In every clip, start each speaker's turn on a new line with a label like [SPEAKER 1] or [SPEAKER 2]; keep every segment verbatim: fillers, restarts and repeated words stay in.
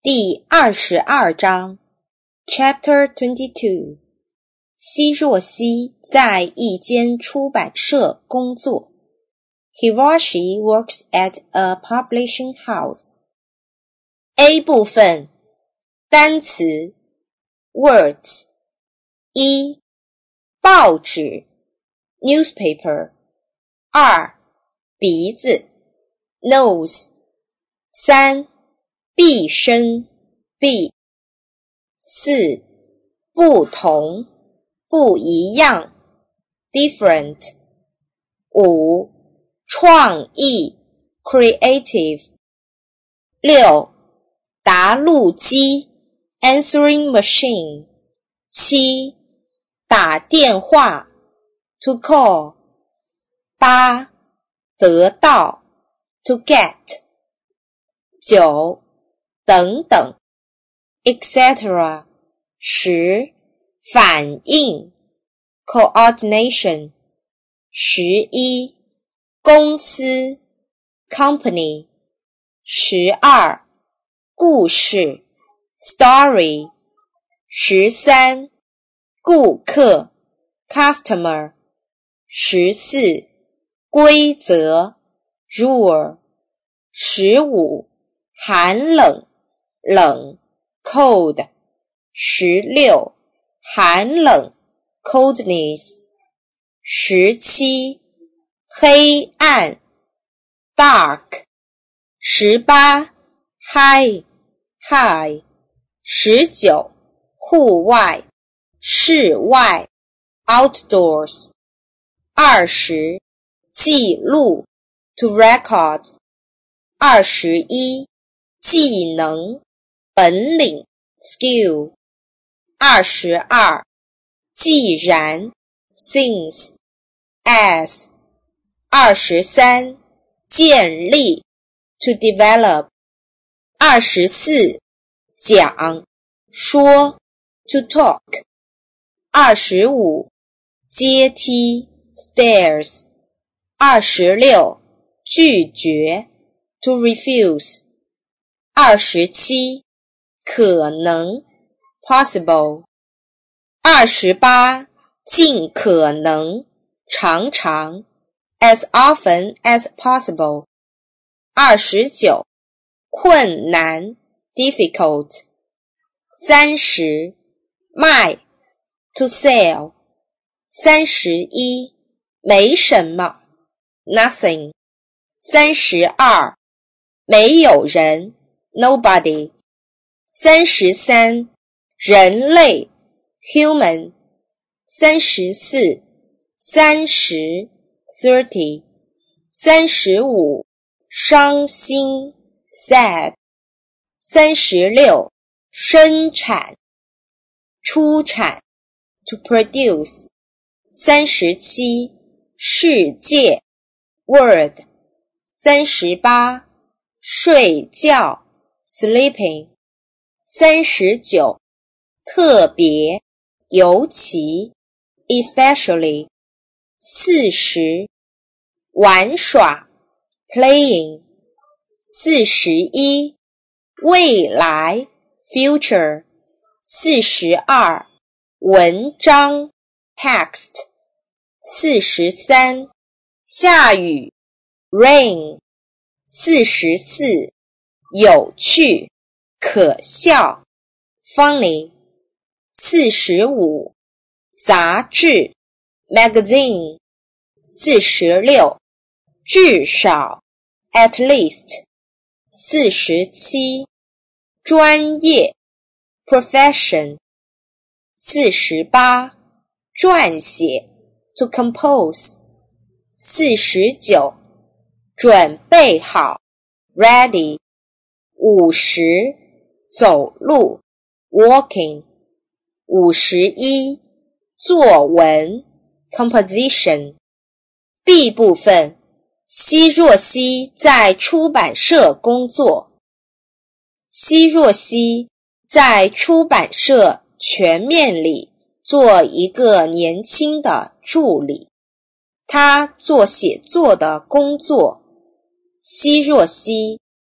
[SPEAKER 1] 第二十二章 Chapter twenty-two 希若西在一间出版社工作。 Hiroshi works at a publishing house. A 部分单词 Words 一报纸 Newspaper 二鼻子 Nose 三毕生 B 四不同不一样 Different 五创意 Creative 六答录机 Answering machine 七打电话 To call 八得到 To get 九等等 et cetera 十反应 coordination 十一公司 company 十二故事 story 十三顾客 customer 十四规则 rule 十五寒冷冷 cold 十六寒冷 coldness 十七黑暗 dark 十八 high high 十九户外室外 outdoors 二十记录 to record 二十一技能本领 skill 二十二既然 since as 二十三建立 to develop 二十四讲说 to talk 二十五阶梯 stairs 二十六拒绝 to refuse 二十七可能 possible 二十八尽可能常常 as often as possible 二十九困难 difficult 三十卖 to sell 三十一没什么 nothing 三十二没有人 nobody 三十三人类 human 三十四三十 thirty 三十五伤心 sad 三十六生产出产 to produce 三十七世界 world 三十八睡觉 sleeping 三十九特别尤其 especially 四十玩耍 playing 四十一未来 future 四十二文章 text 四十三下雨 rain 四十四有趣可笑 funny 四十五杂志 magazine 四十六至少 at least 四十七专业 profession 四十八撰写 to compose 四十九准备好 ready 五十走路 walking 五十一作文 composition B 部分希若西在出版社工作。希若西在出版社全面里做一个年轻的助理，他做写作的工作。希若西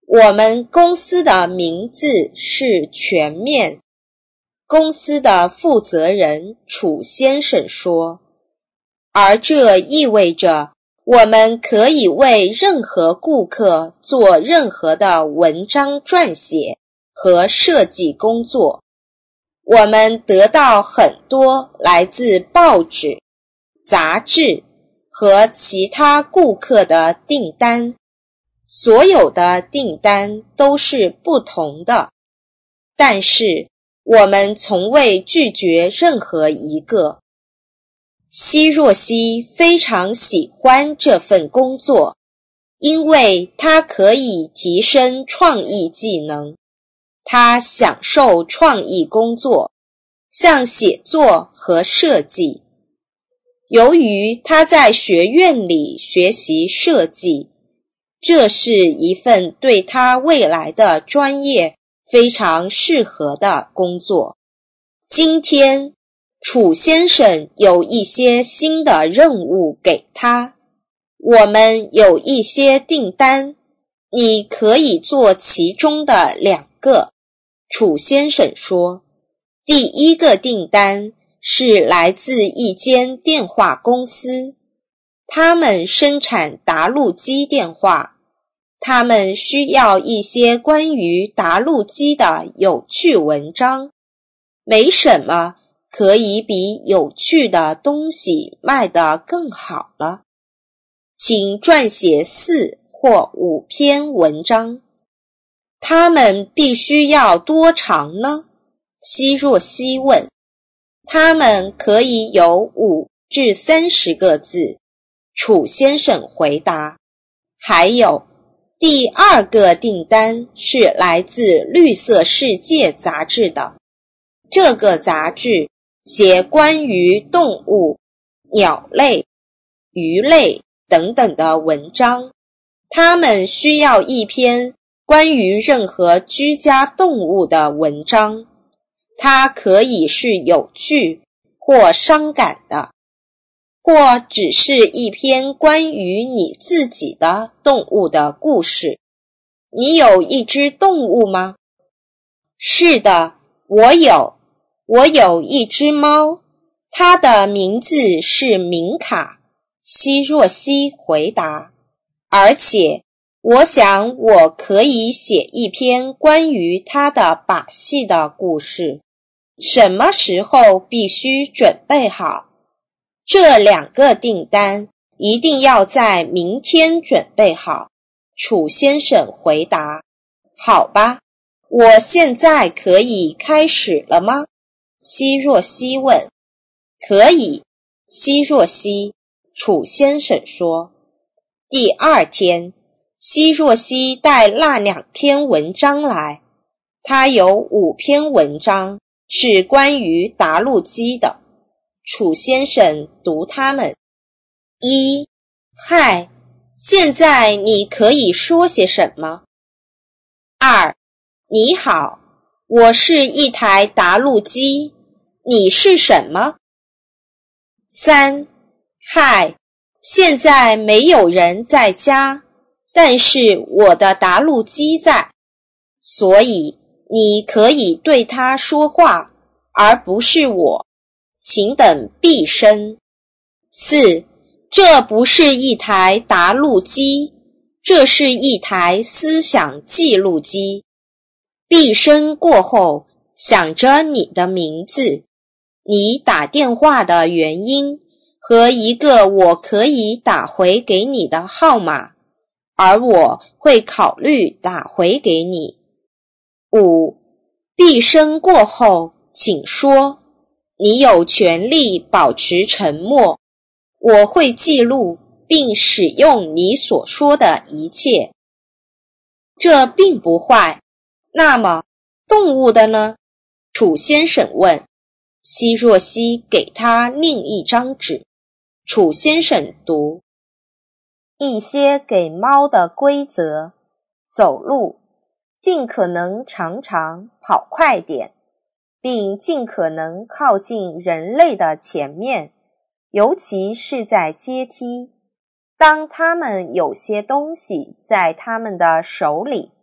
[SPEAKER 1] 我们公司的名字是全面。公司的负责人楚先生说，而这意味着我们可以为任何顾客做任何的文章撰写和设计工作。我们得到很多来自报纸、杂志和其他顾客的订单，所有的订单都是不同的，但是我们从未拒绝任何一个。希若西非常喜欢这份工作，因为它可以提升创意技能。他享受创意工作，像写作和设计。由于他在学院里学习设计，这是一份对他未来的专业非常适合的工作。今天，楚先生有一些新的任务给他。我们有一些订单，你可以做其中的两个。楚先生说，第一个订单是来自一间电话公司，他们生产答录机电话，他们需要一些关于答录机的有趣文章。没什么可以比有趣的东西卖得更好了。请撰写四或五篇文章。他们必须要多长呢？希若西问。他们可以有五至三十个字，楚先生回答。还有，第二个订单是来自《绿色世界》杂志的。这个杂志写关于动物、鸟类、鱼类等等的文章。他们需要一篇关于任何居家动物的文章，它可以是有趣或伤感的，或只是一篇关于你自己的动物的故事。你有一只动物吗？是的，我有。我有一只猫，它的名字是明卡。希若西回答。而且我想我可以写一篇关于他的把戏的故事。什么时候必须准备好？这两个订单一定要在明天准备好。楚先生回答。好吧，我现在可以开始了吗？希若西问。可以，希若西，楚先生说。第二天，希若西带那两篇文章来，他有五篇文章是关于答录机的。楚先生读它们。一，嗨，现在你可以说些什么？二，你好，我是一台答录机，你是什么？三，嗨，现在没有人在家，但是我的答录机在，所以你可以对它说话，而不是我。请等毕生。四，这不是一台答录机，这是一台思想记录机。毕生过后，想着你的名字，你打电话的原因和一个我可以打回给你的号码，而我会考虑打回给你。五，毕生过后，请说。你有权利保持沉默，我会记录并使用你所说的一切。这并不坏。那么，动物的呢？楚先生问。希若西给他另一张纸。楚先生读。一些给猫的规则：走路，尽可能常常跑快点，并尽可能靠近人类的前面，尤其是在阶梯。当他们有些东西在他们的手里，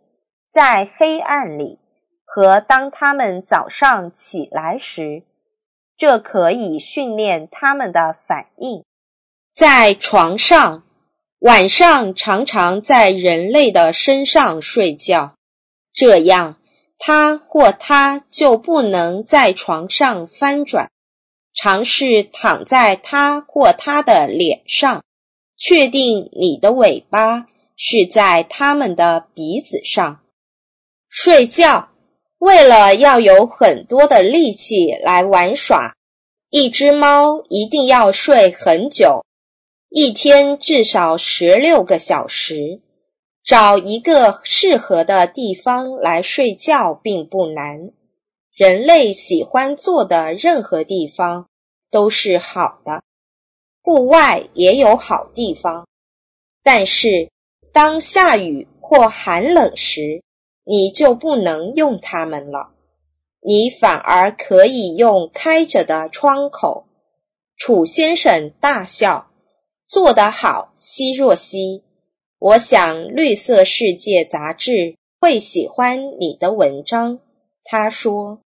[SPEAKER 1] 在黑暗里，和当他们早上起来时，这可以训练他们的反应。在床上，晚上常常在人类的身上睡觉，这样他或她就不能在床上翻转，尝试躺在他或她的脸上，确定你的尾巴是在他们的鼻子上。睡觉，为了要有很多的力气来玩耍，一只猫一定要睡很久，一天至少十六个小时。找一个适合的地方来睡觉并不难，人类喜欢坐的任何地方都是好的，户外也有好地方，但是当下雨或寒冷时，你就不能用它们了，你反而可以用开着的窗口。楚先生大笑，做得好，希若西，我想绿色世界杂志会喜欢你的文章，他说。